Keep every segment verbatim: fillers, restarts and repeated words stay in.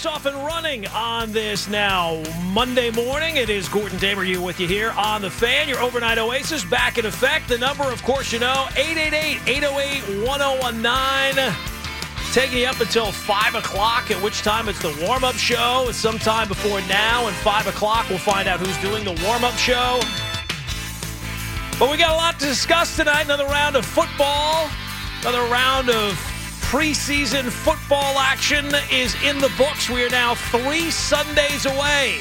us off and running on this now Monday morning. It is Gordon Damer you with you here on The Fan. Your overnight oasis back in effect. The number, of course, you know, eight eight eight, eight oh eight, one oh one nine. Taking you up until five o'clock, at which time it's the warm-up show. It's sometime before now, and five o'clock we'll find out who's doing the warm-up show. But we got a lot to discuss tonight. Another round of football. Another round of preseason football action is in the books. We are now three Sundays away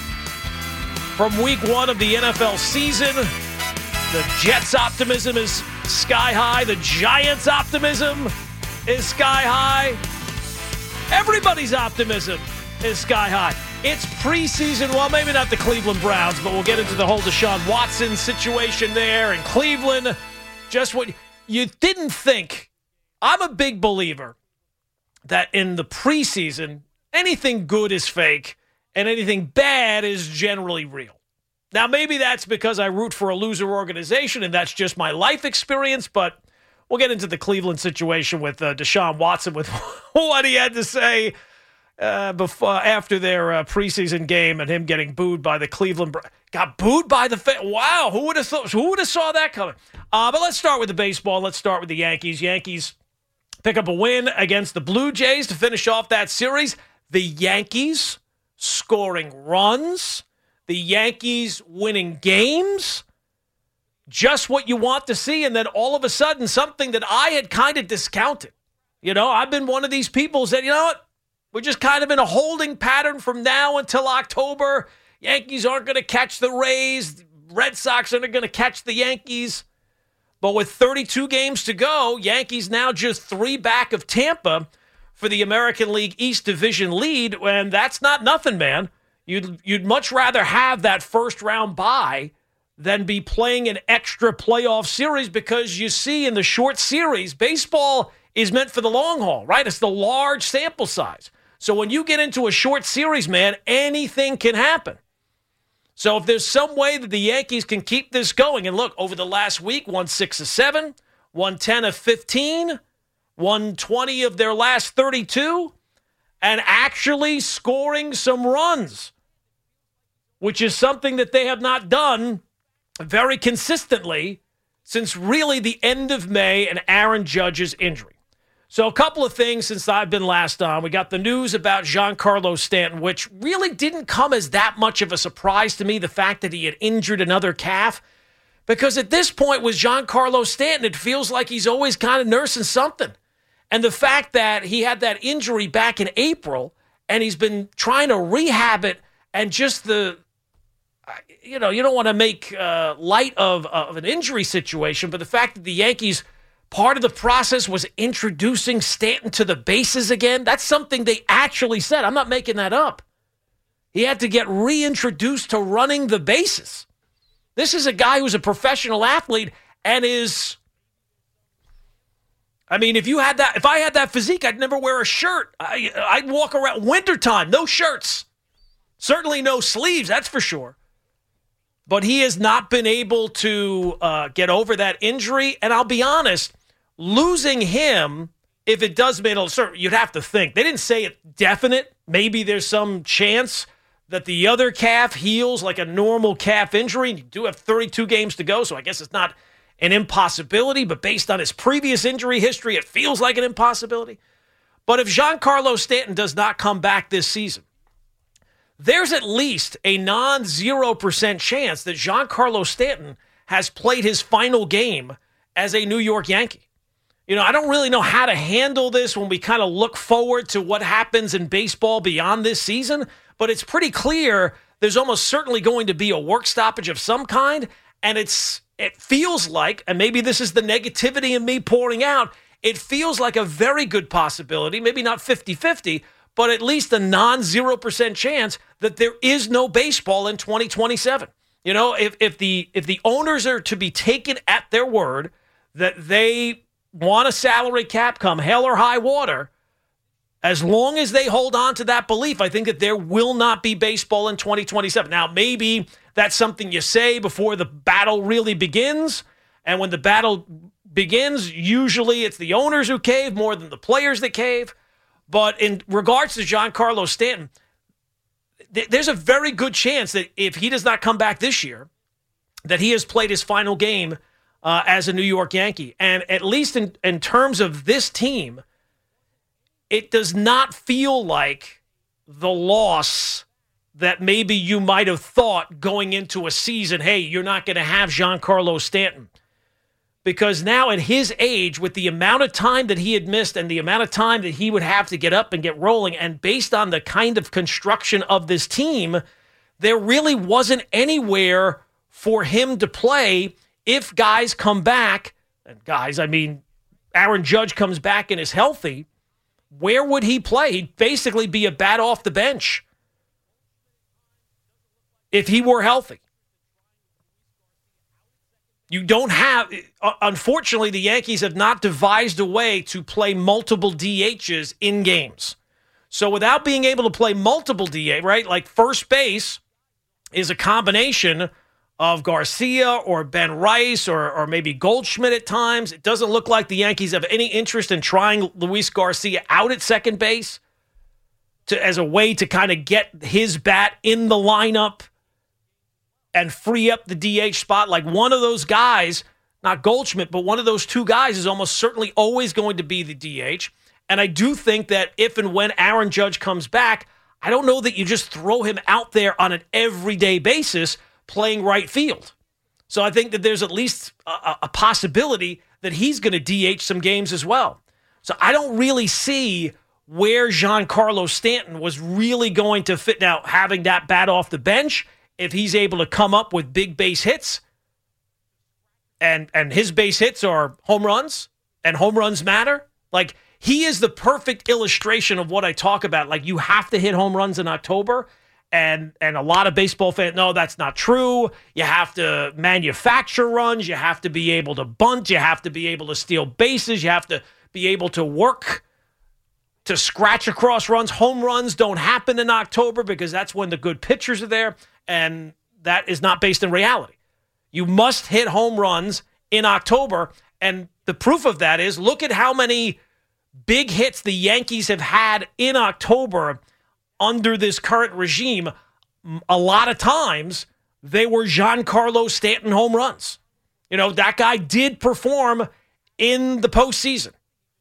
from week one of the N F L season. The Jets' optimism is sky high. The Giants' optimism is sky high. Everybody's optimism is sky high. It's preseason. Well, maybe not the Cleveland Browns, but we'll get into the whole Deshaun Watson situation there in Cleveland. Just what you didn't think. I'm a big believer that in the preseason, anything good is fake and anything bad is generally real. Now, maybe that's because I root for a loser organization and that's just my life experience, but we'll get into the Cleveland situation with uh, Deshaun Watson, with what he had to say uh, before after their uh, preseason game and him getting booed by the Cleveland Browns. Got booed by the fan. Wow, who would have thought? Who would have saw that coming? Uh, but let's start with the baseball. Let's start with the Yankees. Yankees pick up a win against the Blue Jays to finish off that series. The Yankees scoring runs. The Yankees winning games. Just what you want to see. And then all of a sudden, something that I had kind of discounted. You know, I've been one of these people who said, you know what? We're just kind of in a holding pattern from now until October. Yankees aren't going to catch the Rays. Red Sox aren't going to catch the Yankees. But with thirty-two games to go, Yankees now just three back of Tampa for the American League East Division lead, and that's not nothing, man. You'd you'd much rather have that first round bye than be playing an extra playoff series, because you see in the short series, baseball is meant for the long haul, right? It's the large sample size. So when you get into a short series, man, anything can happen. So if there's some way that the Yankees can keep this going, and look, over the last week, won six of seven, won ten of fifteen, won twenty of their last thirty-two, and actually scoring some runs, which is something that they have not done very consistently since really the end of May and Aaron Judge's injury. So a couple of things since I've been last on. We got the news about Giancarlo Stanton, which really didn't come as that much of a surprise to me, the fact that he had injured another calf. Because at this point with Giancarlo Stanton, it feels like he's always kind of nursing something. And the fact that he had that injury back in April and he's been trying to rehab it, and just the, you know, you don't want to make uh, light of, of an injury situation, but the fact that the Yankees, part of the process was introducing Stanton to the bases again. That's something they actually said. I'm not making that up. He had to get reintroduced to running the bases. This is a guy who's a professional athlete and is, I mean, if you had that, if I had that physique, I'd never wear a shirt. I, I'd walk around wintertime, no shirts. Certainly no sleeves, that's for sure. But he has not been able to uh, get over that injury. And I'll be honest, losing him, if it does mean, you'd have to think. They didn't say it definite. Maybe there's some chance that the other calf heals like a normal calf injury. You do have thirty-two games to go, so I guess it's not an impossibility. But based on his previous injury history, it feels like an impossibility. But if Giancarlo Stanton does not come back this season, there's at least a non-zero percent chance that Giancarlo Stanton has played his final game as a New York Yankee. You know, I don't really know how to handle this when we kind of look forward to what happens in baseball beyond this season, but it's pretty clear there's almost certainly going to be a work stoppage of some kind, and it's it feels like, and maybe this is the negativity in me pouring out, it feels like a very good possibility, maybe not fifty-fifty, but at least a non-zero percent chance that there is no baseball in twenty twenty-seven. You know, if if the if the owners are to be taken at their word that they want a salary cap come hell or high water, as long as they hold on to that belief, I think that there will not be baseball in twenty twenty-seven. Now, maybe that's something you say before the battle really begins, and when the battle begins, usually it's the owners who cave more than the players that cave. But in regards to Giancarlo Stanton, th- there's a very good chance that if he does not come back this year, that he has played his final game uh, as a New York Yankee. And at least in, in terms of this team, it does not feel like the loss that maybe you might have thought going into a season, hey, you're not going to have Giancarlo Stanton. Because now at his age, with the amount of time that he had missed and the amount of time that he would have to get up and get rolling, and based on the kind of construction of this team, there really wasn't anywhere for him to play if guys come back. And guys, I mean, Aaron Judge comes back and is healthy. Where would he play? He'd basically be a bat off the bench if he were healthy. You don't have, unfortunately, the Yankees have not devised a way to play multiple D Hs in games. So without being able to play multiple D H, right, like first base is a combination of Garcia or Ben Rice or, or maybe Goldschmidt at times. It doesn't look like the Yankees have any interest in trying Luis Garcia out at second base to, as a way to kind of get his bat in the lineup and free up the D H spot. Like one of those guys, not Goldschmidt, but one of those two guys is almost certainly always going to be the D H. And I do think that if and when Aaron Judge comes back, I don't know that you just throw him out there on an everyday basis playing right field. So I think that there's at least a, a possibility that he's going to D H some games as well. So I don't really see where Giancarlo Stanton was really going to fit. Now, having that bat off the bench, if he's able to come up with big base hits, and and his base hits are home runs, and home runs matter, like he is the perfect illustration of what I talk about. Like you have to hit home runs in October, and and a lot of baseball fans, no, that's not true. You have to manufacture runs. You have to be able to bunt. You have to be able to steal bases. You have to be able to work to scratch across runs. Home runs don't happen in October because that's when the good pitchers are there. And that is not based in reality. You must hit home runs in October. And the proof of that is look at how many big hits the Yankees have had in October under this current regime. A lot of times they were Giancarlo Stanton home runs. You know, that guy did perform in the postseason.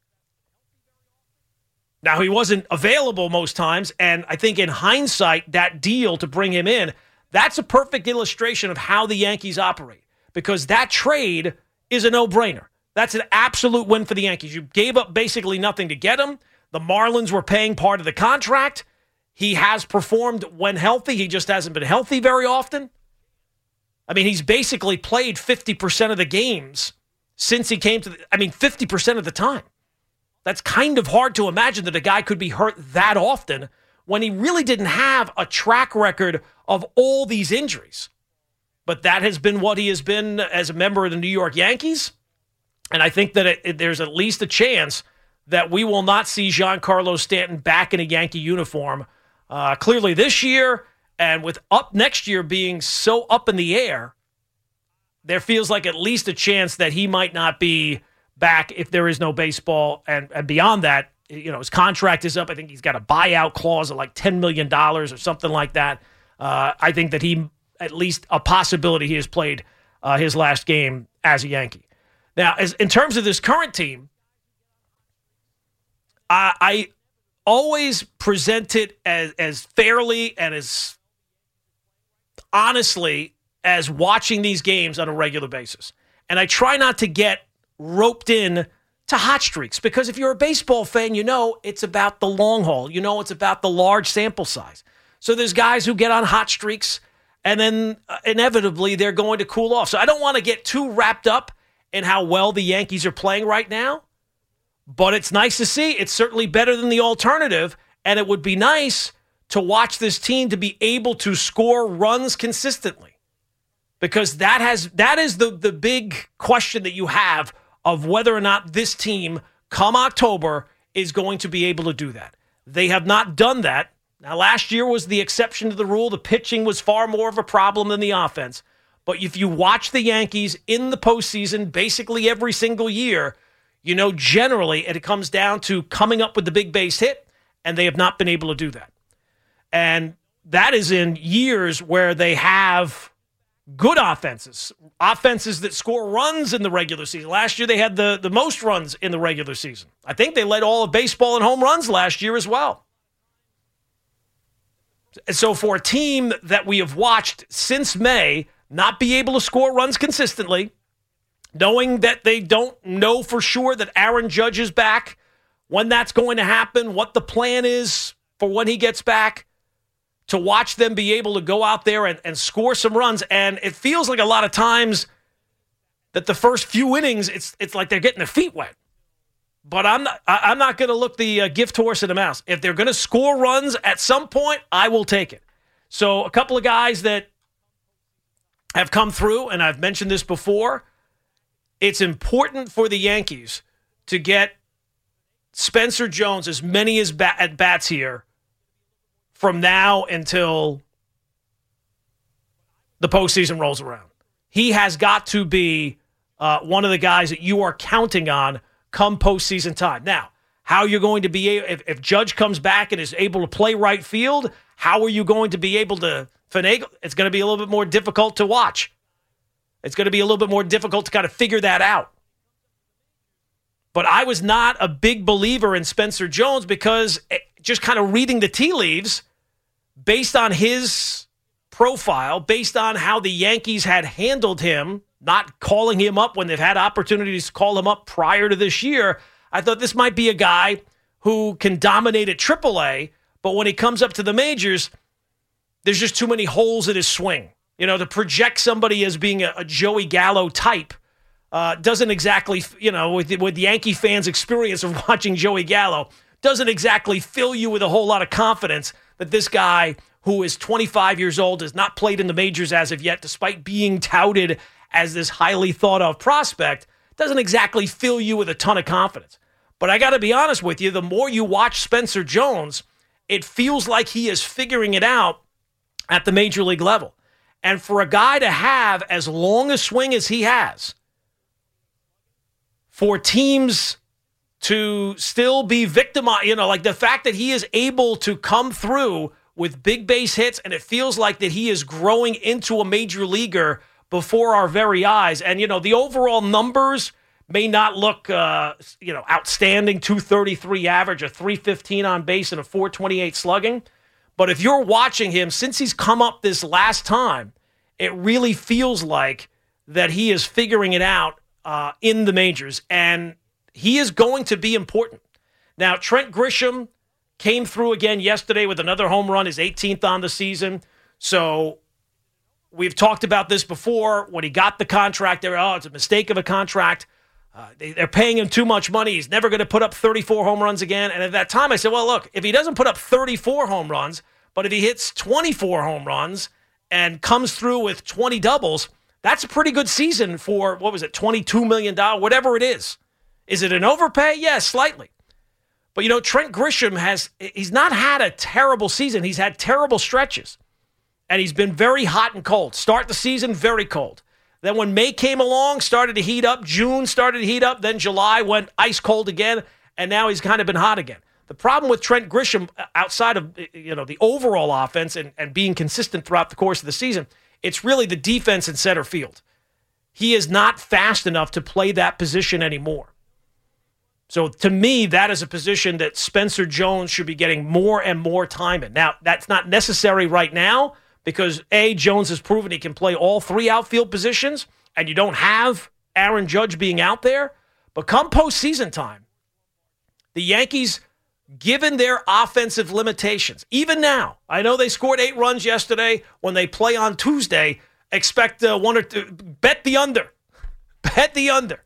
Now, he wasn't available most times. And I think in hindsight, that deal to bring him in, that's a perfect illustration of how the Yankees operate, because that trade is a no-brainer. That's an absolute win for the Yankees. You gave up basically nothing to get him. The Marlins were paying part of the contract. He has performed when healthy. He just hasn't been healthy very often. I mean, he's basically played fifty percent of the games since he came to the, I mean, fifty percent of the time. That's kind of hard to imagine that a guy could be hurt that often when he really didn't have a track record of all these injuries. But that has been what he has been as a member of the New York Yankees. And I think that it, it, there's at least a chance that we will not see Giancarlo Stanton back in a Yankee uniform uh, clearly this year. And with up next year being so up in the air, there feels like at least a chance that he might not be back if there is no baseball. And, and beyond that, you know, his contract is up. I think he's got a buyout clause of like ten million dollars or something like that. Uh, I think that he, at least a possibility, he has played uh, his last game as a Yankee. Now, as in terms of this current team, I, I always present it as, as fairly and as honestly as watching these games on a regular basis. And I try not to get roped in to hot streaks, because if you're a baseball fan, you know it's about the long haul. You know it's about the large sample size. So there's guys who get on hot streaks, and then uh, inevitably they're going to cool off. So I don't want to get too wrapped up in how well the Yankees are playing right now, but it's nice to see. It's certainly better than the alternative, and it would be nice to watch this team to be able to score runs consistently, because that has that is the, the big question that you have of whether or not this team, come October, is going to be able to do that. They have not done that. Now, last year was the exception to the rule. The pitching was far more of a problem than the offense. But if you watch the Yankees in the postseason basically every single year, you know generally it comes down to coming up with the big base hit and they have not been able to do that. And that is in years where they have good offenses, offenses that score runs in the regular season. Last year, they had the, the most runs in the regular season. I think they led all of baseball in home runs last year as well. So for a team that we have watched since May not be able to score runs consistently, knowing that they don't know for sure that Aaron Judge is back, when that's going to happen, what the plan is for when he gets back, to watch them be able to go out there and, and score some runs. And it feels like a lot of times that the first few innings, it's it's like they're getting their feet wet. But I'm not, I, I'm not going to look the uh, gift horse in the mouth. If they're going to score runs at some point, I will take it. So a couple of guys that have come through, and I've mentioned this before, it's important for the Yankees to get Spencer Jones as many as bat, at bats here from now until the postseason rolls around. He has got to be uh, one of the guys that you are counting on come postseason time. Now, how you're going to be able, if, if Judge comes back and is able to play right field, how are you going to be able to finagle? It's going to be a little bit more difficult to watch. It's going to be a little bit more difficult to kind of figure that out. But I was not a big believer in Spencer Jones because just kind of reading the tea leaves, based on his profile, based on how the Yankees had handled him, not calling him up when they've had opportunities to call him up prior to this year, I thought this might be a guy who can dominate at triple A, but when he comes up to the majors, there's just too many holes in his swing. You know, to project somebody as being a, a Joey Gallo type uh, doesn't exactly, you know, with, with Yankee fans' experience of watching Joey Gallo, doesn't exactly fill you with a whole lot of confidence that this guy, who is twenty-five years old, has not played in the majors as of yet, despite being touted as this highly thought-of prospect, doesn't exactly fill you with a ton of confidence. But I got to be honest with you, the more you watch Spencer Jones, it feels like he is figuring it out at the major league level. And for a guy to have as long a swing as he has, for teams to still be victimized, you know, like the fact that he is able to come through with big base hits, and it feels like that he is growing into a major leaguer before our very eyes. And, you know, the overall numbers may not look, uh, you know, outstanding, two thirty-three average, a three fifteen on base, and a four twenty-eight slugging. But if you're watching him, since he's come up this last time, it really feels like that he is figuring it out uh, in the majors. And he is going to be important. Now, Trent Grisham came through again yesterday with another home run, his eighteenth on the season. So we've talked about this before. When he got the contract, they were, oh, it's a mistake of a contract. Uh, they, they're paying him too much money. He's never going to put up thirty-four home runs again. And at that time, I said, well, look, if he doesn't put up thirty-four home runs, but if he hits twenty-four home runs and comes through with twenty doubles, that's a pretty good season for, what was it, twenty-two million dollars, whatever it is. Is it an overpay? Yes, slightly. But, you know, Trent Grisham has, he's not had a terrible season. He's had terrible stretches. And he's been very hot and cold. Start the season, very cold. Then when May came along, started to heat up. June started to heat up. Then July went ice cold again. And now he's kind of been hot again. The problem with Trent Grisham, outside of, you know, the overall offense and, and being consistent throughout the course of the season, it's really the defense in center field. He is not fast enough to play that position anymore. So to me, that is a position that Spencer Jones should be getting more and more time in. Now, that's not necessary right now because, A, Jones has proven he can play all three outfield positions, and you don't have Aaron Judge being out there. But come postseason time, the Yankees, given their offensive limitations, even now, I know they scored eight runs yesterday. When they play on Tuesday, expect uh, one or two, bet the under. Bet the under.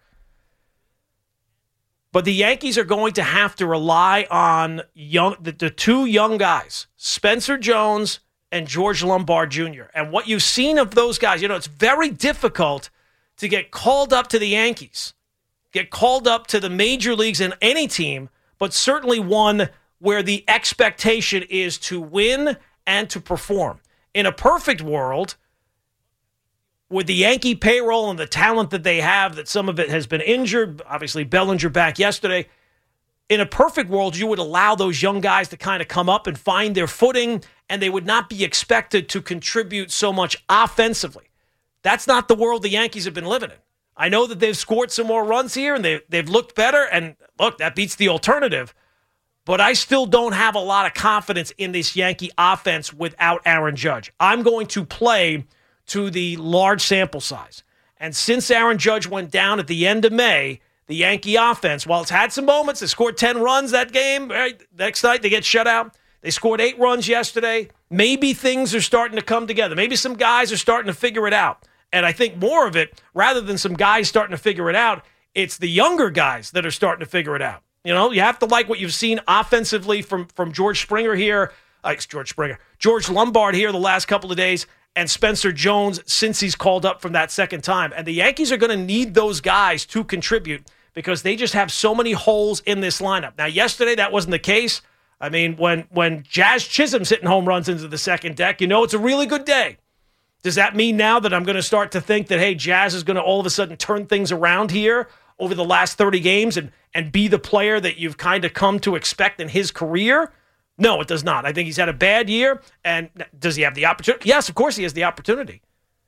But the Yankees are going to have to rely on young the, the two young guys, Spencer Jones and George Lombard Junior And what you've seen of those guys, you know, it's very difficult to get called up to the Yankees, get called up to the major leagues in any team, but certainly one where the expectation is to win and to perform. In a perfect world, with the Yankee payroll and the talent that they have, that some of it has been injured, obviously Bellinger back yesterday, in a perfect world, you would allow those young guys to kind of come up and find their footing, and they would not be expected to contribute so much offensively. That's not the world the Yankees have been living in. I know that they've scored some more runs here, and they, they've looked better, and look, that beats the alternative. But I still don't have a lot of confidence in this Yankee offense without Aaron Judge. I'm going to play to the large sample size. And since Aaron Judge went down at the end of May, the Yankee offense, while it's had some moments, they scored ten runs that game. Right? Next night, they get shut out. They scored eight runs yesterday. Maybe things are starting to come together. Maybe some guys are starting to figure it out. And I think more of it, rather than some guys starting to figure it out, it's the younger guys that are starting to figure it out. You know, you have to like what you've seen offensively from, from George Springer here. Uh, George Springer. George Lombard here the last couple of days, and Spencer Jones since he's called up from that second time. And the Yankees are going to need those guys to contribute because they just have so many holes in this lineup. Now, yesterday, that wasn't the case. I mean, when, when Jazz Chisholm's hitting home runs into the second deck, you know it's a really good day. Does that mean now that I'm going to start to think that, hey, Jazz is going to all of a sudden turn things around here over the last thirty games and, and be the player that you've kind of come to expect in his career? No, it does not. I think he's had a bad year. And does he have the opportunity? Yes, of course he has the opportunity.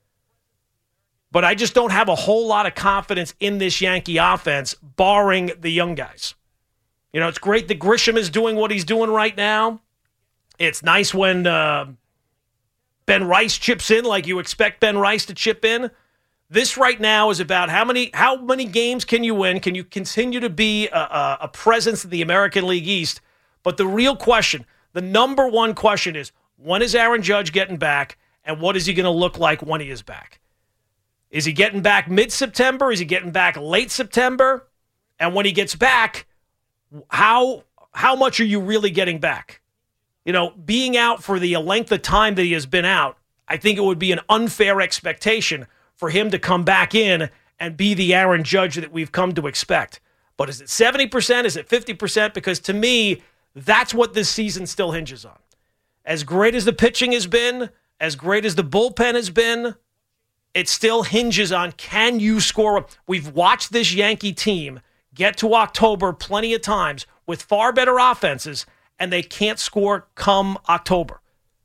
But I just don't have a whole lot of confidence in this Yankee offense, barring the young guys. You know, it's great that Grisham is doing what he's doing right now. It's nice when uh, Ben Rice chips in like you expect Ben Rice to chip in. This right now is about how many how many games can you win? Can you continue to be a, a, a presence in the American League East? But the real question, the number one question is, when is Aaron Judge getting back, and what is he going to look like when he is back? Is he getting back mid-September? Is he getting back late September? And when he gets back, how how much are you really getting back? You know, being out for the length of time that he has been out, I think it would be an unfair expectation for him to come back in and be the Aaron Judge that we've come to expect. But is it seventy percent? Is it fifty percent? Because to me, that's what this season still hinges on. As great as the pitching has been, as great as the bullpen has been, it still hinges on, can you score? We've watched this Yankee team get to October plenty of times with far better offenses, and they can't score come October.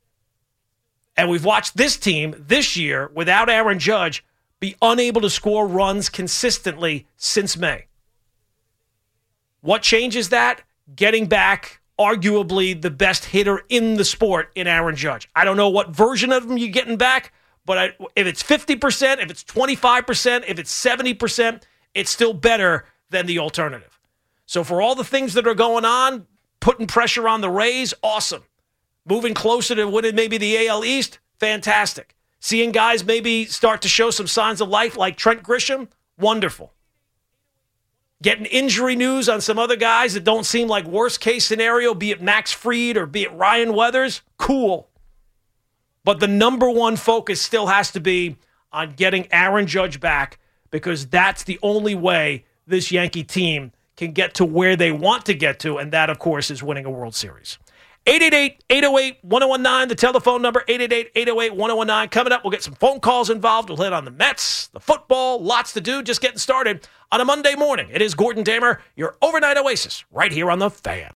And we've watched this team this year, without Aaron Judge, be unable to score runs consistently since May. What changes that? Getting back arguably the best hitter in the sport in Aaron Judge. I don't know what version of him you're getting back, but I, if it's fifty percent, if it's twenty-five percent, if it's seventy percent, it's still better than the alternative. So for all the things that are going on, putting pressure on the Rays, awesome. Moving closer to winning maybe the A L East, fantastic. Seeing guys maybe start to show some signs of life like Trent Grisham, wonderful. Getting injury news on some other guys that don't seem like worst case scenario, be it Max Fried or be it Ryan Weathers, cool. But the number one focus still has to be on getting Aaron Judge back, because that's the only way this Yankee team can get to where they want to get to, and that, of course, is winning a World Series. eight eight eight, eight oh eight, one oh one nine, the telephone number, eight eight eight, eight oh eight, one oh one nine. Coming up, we'll get some phone calls involved. We'll hit on the Mets, the football, lots to do, just getting started on a Monday morning. It is Gordon Damer, your overnight oasis, right here on The Fan.